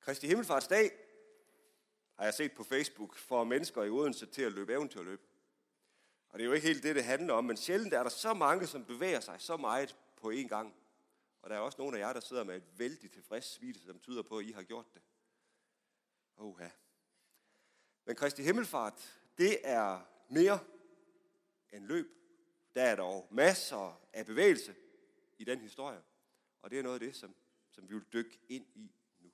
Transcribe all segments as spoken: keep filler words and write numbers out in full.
Kristi Himmelfartsdag har jeg set på Facebook for mennesker i Odense til at løbe eventyrløb. Og det er jo ikke helt det, det handler om, men sjældent er der så mange, som bevæger sig så meget på én gang. Og der er også nogle af jer, der sidder med et vældig tilfreds smil, som tyder på, at I har gjort det. Oha. Men Kristi Himmelfart, det er mere end løb. Der er dog masser af bevægelse i den historie. Og det er noget af det, som, som vi vil dykke ind i nu.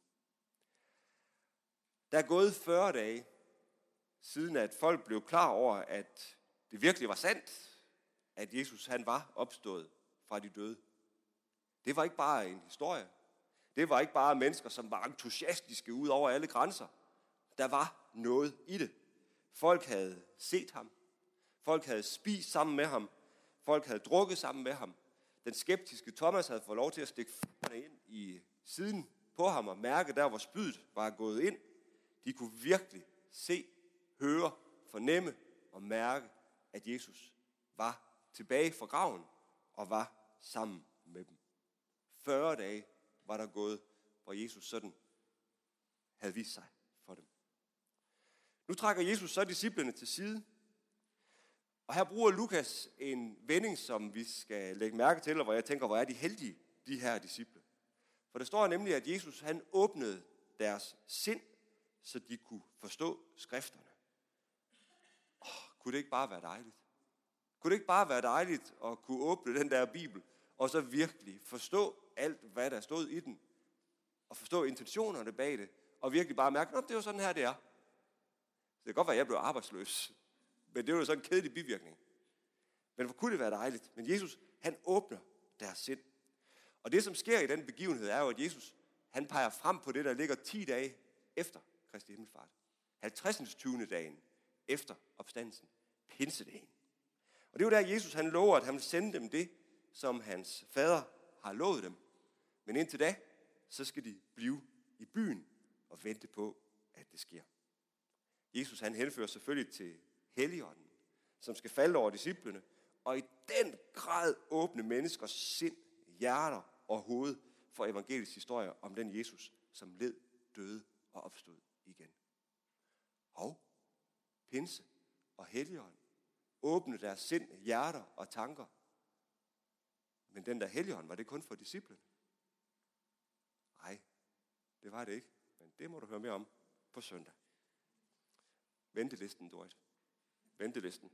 Der er gået fyrre dage, siden at folk blev klar over, at det virkelig var sandt, at Jesus han var opstået fra de døde. Det var ikke bare en historie. Det var ikke bare mennesker, som var entusiastiske ud over alle grænser. Der var noget i det. Folk havde set ham. Folk havde spist sammen med ham. Folk havde drukket sammen med ham. Den skeptiske Thomas havde fået lov til at stikke fingrene ind i siden på ham og mærke der, hvor spydet var gået ind. De kunne virkelig se, høre, fornemme og mærke, at Jesus var tilbage fra graven og var sammen med dem. fyrre dage var der gået, hvor Jesus sådan havde vist sig for dem. Nu trækker Jesus så disciplene til side. Og her bruger Lukas en vending, som vi skal lægge mærke til, og hvor jeg tænker, hvor er de heldige, de her disciple. For der står nemlig, at Jesus han åbnede deres sind, så de kunne forstå skrifterne. Oh, kunne det ikke bare være dejligt? Kunne det ikke bare være dejligt at kunne åbne den der Bibel, og så virkelig forstå alt, hvad der stod i den, og forstå intentionerne bag det, og virkelig bare mærke, at det er jo sådan her, det er. Det kan godt være, at jeg blev arbejdsløs, men det er jo sådan en kedelig bivirkning. Men hvor kunne det være dejligt? Men Jesus, han åbner deres sind. Og det, som sker i den begivenhed, er jo, at Jesus, han peger frem på det, der ligger ti dage efter Kristi Himmelfart. halvtreds tyvende dagen efter opstandelsen. Pinsedagen. Og det er jo der, Jesus, han lover, at han vil sende dem det, som hans fader har lovet dem. Men indtil da, så skal de blive i byen og vente på, at det sker. Jesus, han henfører selvfølgelig til Helligånden, som skal falde over disciplene, og i den grad åbne menneskers sind, hjerter og hoved for evangelisk historie om den Jesus, som led, døde og opstod igen. Og pinse og Helligånden åbne deres sind, hjerter og tanker. Men den der Helligånd, var det kun for disciplene? Nej, det var det ikke. Men det må du høre mere om på søndag. Ventelisten, Dorit. Ventelisten.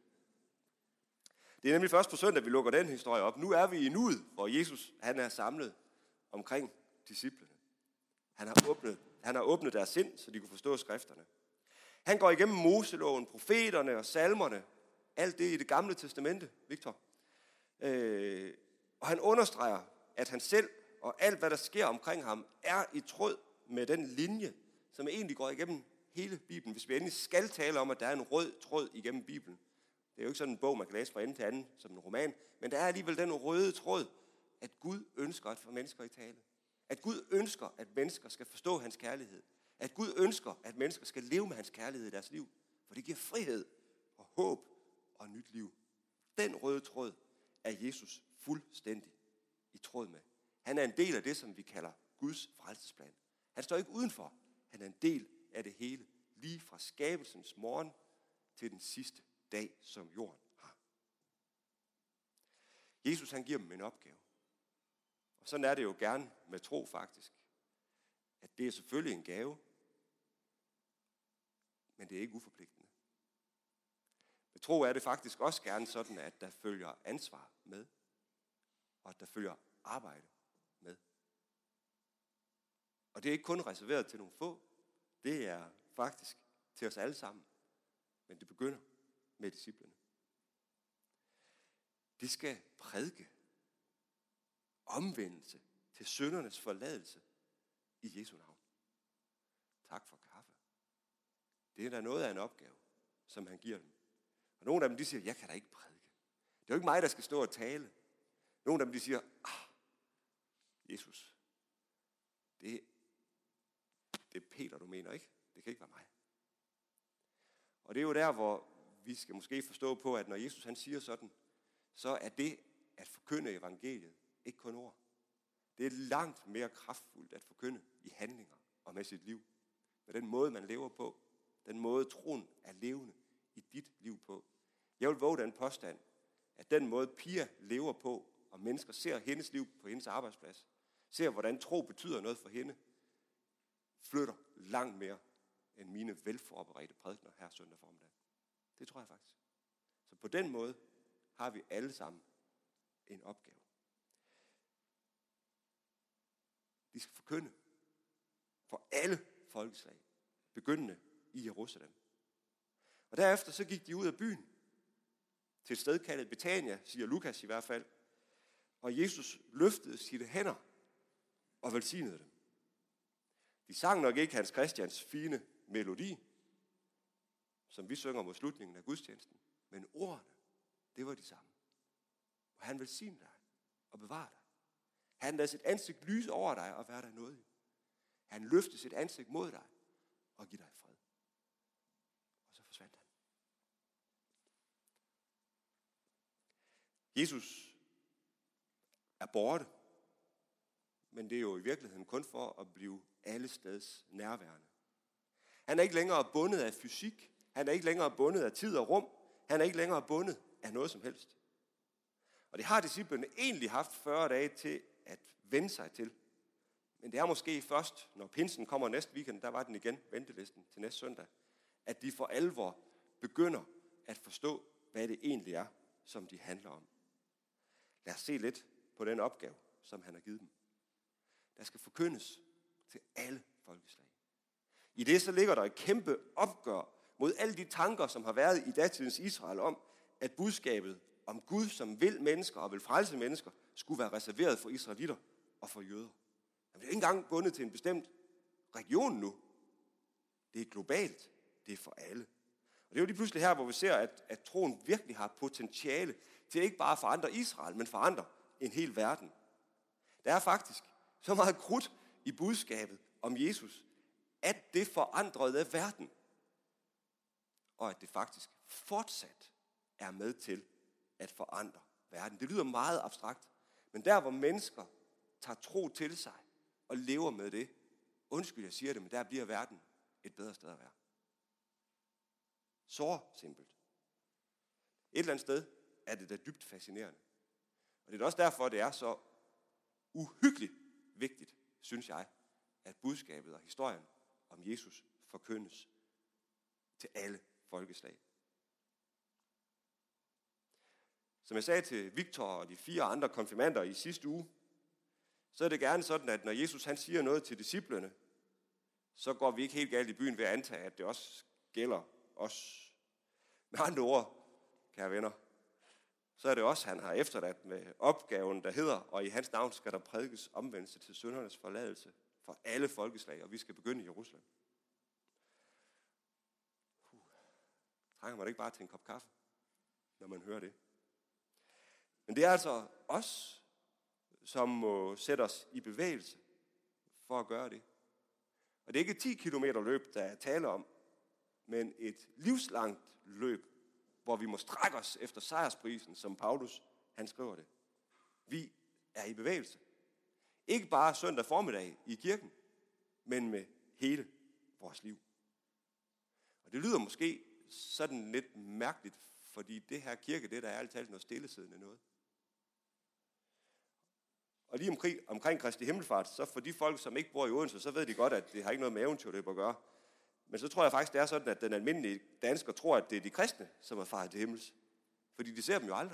Det er nemlig først på søndag, vi lukker den historie op. Nu er vi i nuet, hvor Jesus han er samlet omkring disciplene. Han har åbnet, han har åbnet deres sind, så de kunne forstå skrifterne. Han går igennem Moseloven, profeterne og salmerne. Alt det i det gamle testamente, Victor. Øh, og han understreger, at han selv og alt, hvad der sker omkring ham, er i tråd med den linje, som egentlig går igennem hele Bibelen. Hvis vi endelig skal tale om, at der er en rød tråd igennem Bibelen. Det er jo ikke sådan en bog, man kan læse fra ende til anden som en roman. Men der er alligevel den røde tråd, at Gud ønsker at få mennesker i tale. At Gud ønsker, at mennesker skal forstå hans kærlighed. At Gud ønsker, at mennesker skal leve med hans kærlighed i deres liv. For det giver frihed og håb og nyt liv. Den røde tråd er Jesus fuldstændig i tråd med. Han er en del af det, som vi kalder Guds frelsesplan. Han står ikke udenfor. Han er en del af det hele. Lige fra skabelsens morgen til den sidste dag, som jorden har. Jesus han giver dem en opgave. Og sådan er det jo gerne med tro faktisk. At det er selvfølgelig en gave, men det er ikke uforpligtende. Med tro er det faktisk også gerne sådan, at der følger ansvar med, og at der følger arbejde med. Og det er ikke kun reserveret til nogle få, det er faktisk til os alle sammen. Men det begynder med disciplene. De skal prædike omvendelse til syndernes forladelse i Jesu navn. Tak for kaffe. Det er da noget af en opgave, som han giver dem. Og nogle af dem, de siger, jeg kan da ikke prædike. Det er jo ikke mig, der skal stå og tale. Nogle af dem, de siger, ah, Jesus, det, det er Peter, du mener, ikke? Det kan ikke være mig. Og det er jo der, hvor vi skal måske forstå på, at når Jesus han siger sådan, så er det at forkynde evangeliet ikke kun ord. Det er langt mere kraftfuldt at forkynde i handlinger og med sit liv. Med den måde, man lever på. Den måde, troen er levende i dit liv på. Jeg vil våge den påstand, at den måde, Pia lever på, og mennesker ser hendes liv på hendes arbejdsplads, ser, hvordan tro betyder noget for hende, flytter langt mere end mine velforberedte prædikener her søndag formiddag. Det tror jeg faktisk. Så på den måde har vi alle sammen en opgave. De skal forkynde for alle folkeslag, begyndende i Jerusalem. Og derefter så gik de ud af byen til et sted kaldet Betania, siger Lukas i hvert fald. Og Jesus løftede sine hænder og velsignede dem. De sang nok ikke Hans Christians fine melodi, som vi synger mod slutningen af gudstjenesten, men ordene, det var de samme. Og han velsigner dig og bevarer dig. Han lader sit ansigt lyse over dig og være dig nådig. Han løfter sit ansigt mod dig og giver dig fred. Og så forsvandt han. Jesus er borte, men det er jo i virkeligheden kun for at blive alle steds nærværende. Han er ikke længere bundet af fysik. Han er ikke længere bundet af tid og rum. Han er ikke længere bundet af noget som helst. Og det har disciplene egentlig haft fyrre dage til at vende sig til. Men det er måske først, når pinsen kommer næste weekend, der var den igen, ventelisten til næste søndag, at de for alvor begynder at forstå, hvad det egentlig er, som de handler om. Lad os se lidt på den opgave, som han har givet dem. Der skal forkyndes til alle folkeslag. I det så ligger der et kæmpe opgør mod alle de tanker, som har været i datidens Israel om, at budskabet om Gud, som vil mennesker og vil frelse mennesker, skulle være reserveret for israelitter og for jøder. Men det er ikke engang bundet til en bestemt region nu. Det er globalt. Det er for alle. Og det er jo lige pludselig her, hvor vi ser, at, at troen virkelig har potentiale til ikke bare at forandre Israel, men forandre en hel verden. Der er faktisk så meget krudt i budskabet om Jesus, at det forandrede verden. Og at det faktisk fortsat er med til at forandre verden. Det lyder meget abstrakt, men der hvor mennesker tager tro til sig og lever med det, undskyld jeg siger det, men der bliver verden et bedre sted at være. Så simpelt. Et eller andet sted er det da dybt fascinerende. Og det er også derfor, det er så uhyggeligt vigtigt, synes jeg, at budskabet og historien om Jesus forkyndes til alle folkeslag. Som jeg sagde til Victor og de fire andre konfirmander i sidste uge, så er det gerne sådan, at når Jesus han siger noget til disciplene, så går vi ikke helt galt i byen ved at antage, at det også gælder os. Med andre ord, kære venner, så er det også, han har efterladt med opgaven, der hedder, og i hans navn skal der prædikes omvendelse til syndernes forladelse for alle folkeslag, og vi skal begynde i Jerusalem. Uh, trænger man ikke bare til en kop kaffe, når man hører det? Men det er altså os, som må sætte os i bevægelse for at gøre det. Og det er ikke et ti kilometer løb, der er tale om, men et livslangt løb, hvor vi må strække os efter sejrsprisen, som Paulus han skriver det. Vi er i bevægelse. Ikke bare søndag formiddag i kirken, men med hele vores liv. Og det lyder måske sådan lidt mærkeligt, fordi det her kirke, det der er ærligt talt noget stillesiddende noget. Og lige omkring, omkring Kristi Himmelfart, så for de folk, som ikke bor i Odense, så ved de godt, at det har ikke noget med eventyrløb at gøre. Men så tror jeg faktisk, det er sådan, at den almindelige dansker tror, at det er de kristne, som er faret til himmels. Fordi de ser dem jo aldrig.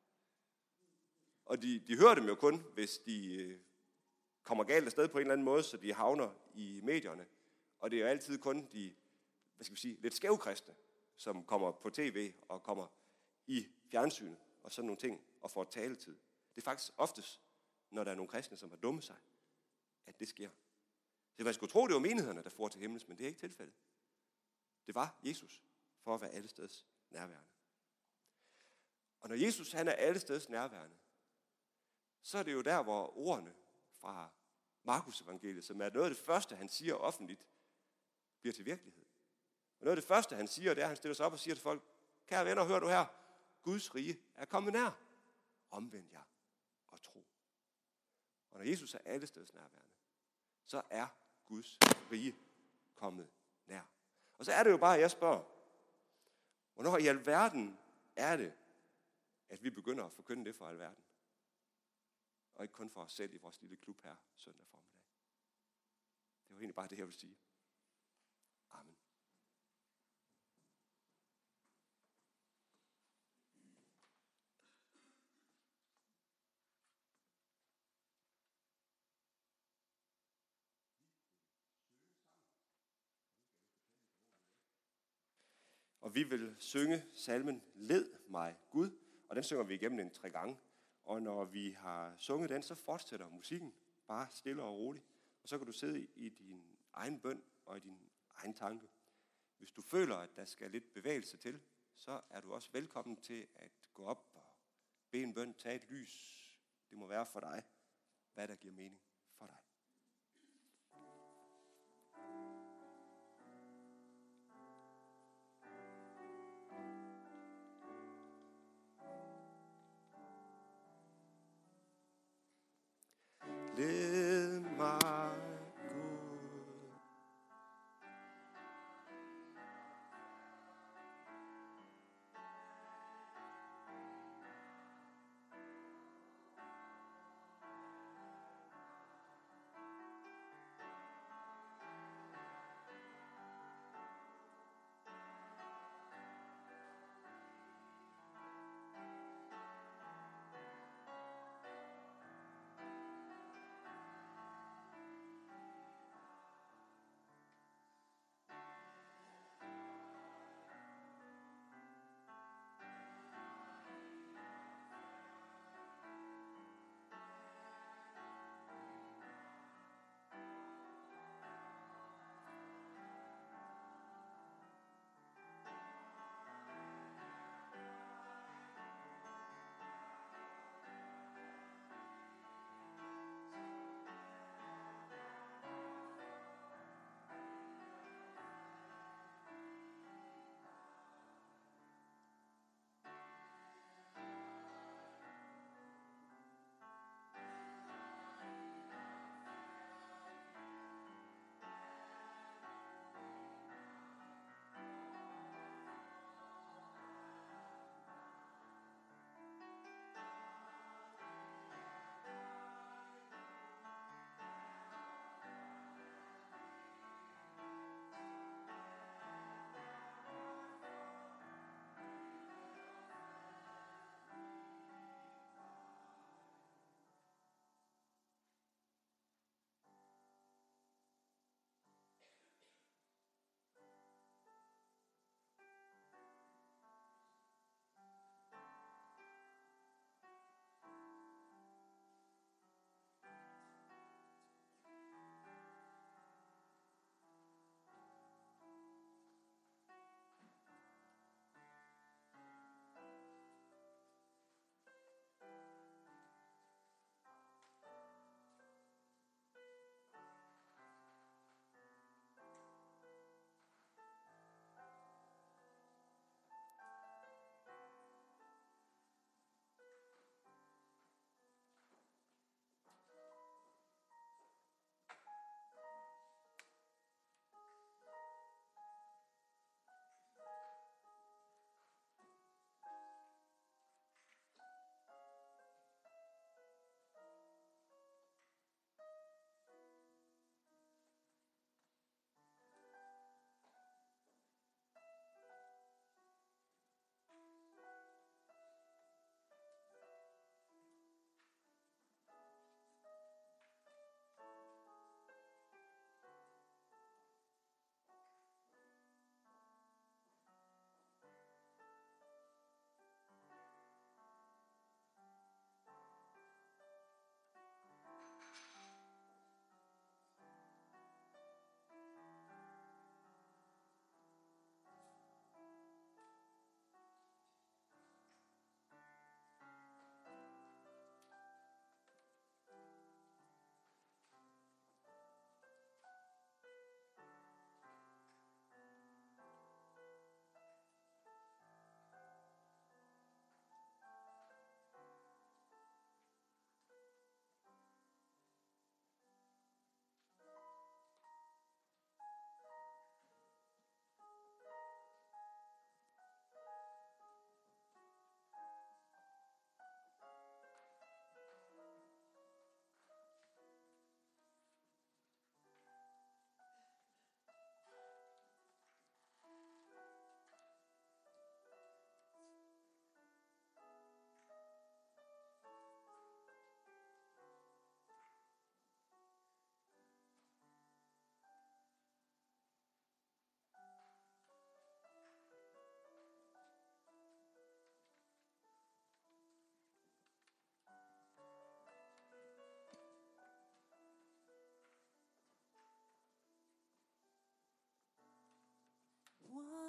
Og de, de hører dem jo kun, hvis de øh, kommer galt afsted på en eller anden måde, så de havner i medierne. Og det er jo altid kun de, hvad skal vi sige, lidt skævkristne, som kommer på tv og kommer i fjernsynet og sådan nogle ting og får taletid. Det er faktisk oftest, når der er nogle kristne, som har dummet sig, at det sker. Så man skulle tro, det var menighederne, der får til himmels, men det er ikke tilfældet. Det var Jesus, for at være allesteds nærværende. Og når Jesus han er allesteds nærværende, så er det jo der, hvor ordene fra Markus evangeliet, som er noget af det første, han siger offentligt, bliver til virkelighed. Og noget af det første, han siger, det er, at han stiller sig op og siger til folk, kære venner, hør du her, Guds rige er kommet nær. Omvend jer og tro. Og når Jesus er allesteds nærværende, så er Guds rige kommet nær. Og så er det jo bare, at jeg spørger, hvornår i alverden er det, at vi begynder at forkynde det for alverden? Og ikke kun for os selv i vores lille klub her søndag formiddag. Det var egentlig bare det, jeg vil sige. Amen. Og vi vil synge salmen Led mig Gud, og den synger vi igennem en tre gange. Og når vi har sunget den, så fortsætter musikken bare stille og roligt. Og så kan du sidde i din egen bøn og i din egen tanke. Hvis du føler, at der skal lidt bevægelse til, så er du også velkommen til at gå op og bede en bøn, tage et lys. Det må være for dig, hvad der giver mening for dig. Led mig, Gud.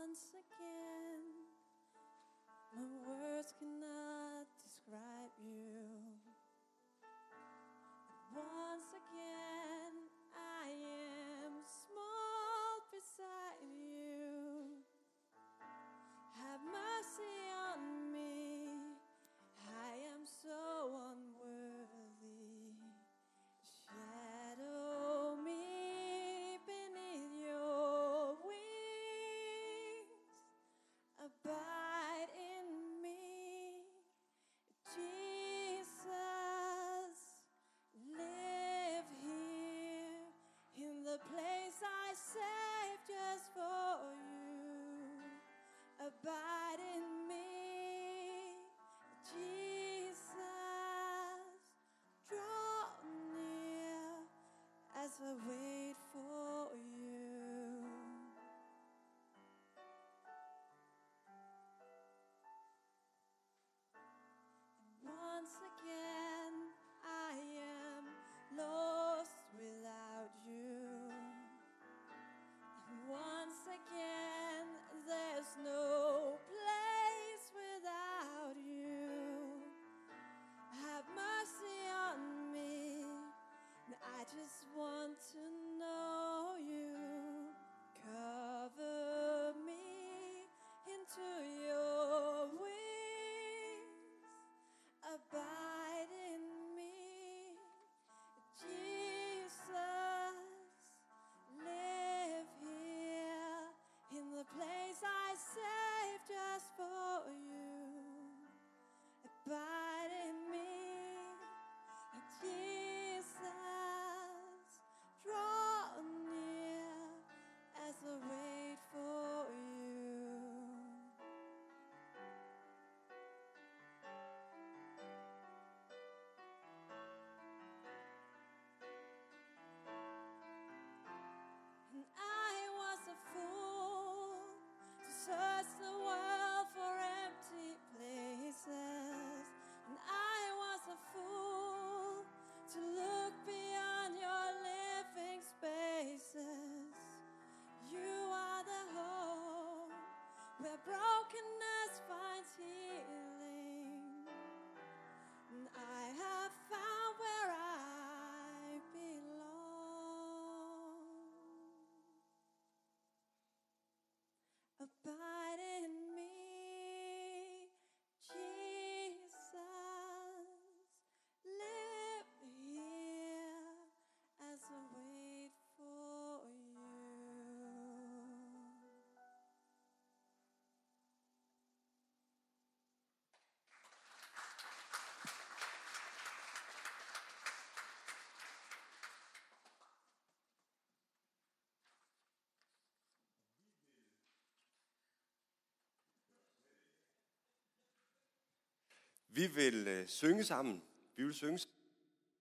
once again, my words cannot describe you. Once again, I am small beside you. Have mercy on me, I am so unworthy. Shadow me beneath your wings. Abide in me, Jesus. Live here in the place I saved just for you. Abide in me, Jesus. Draw near as I wait for you. And once again, I am lost without you. And once again, there's no place without you. Have mercy on me, and I just want to know you. Cover me into your wings. Abide in me, Jesus. Live here in the place I saved just for you. Abide in me, Jesus. Draw near as I wait for you. And I was a fool to search the world for empty places. And I was a fool to look beyond your living spaces. You are the home where brokenness finds healing. And I have found where I belong. Abide in me, Jesus. Live here as I wait for you. Vi vil øh, synge sammen. Vi vil synge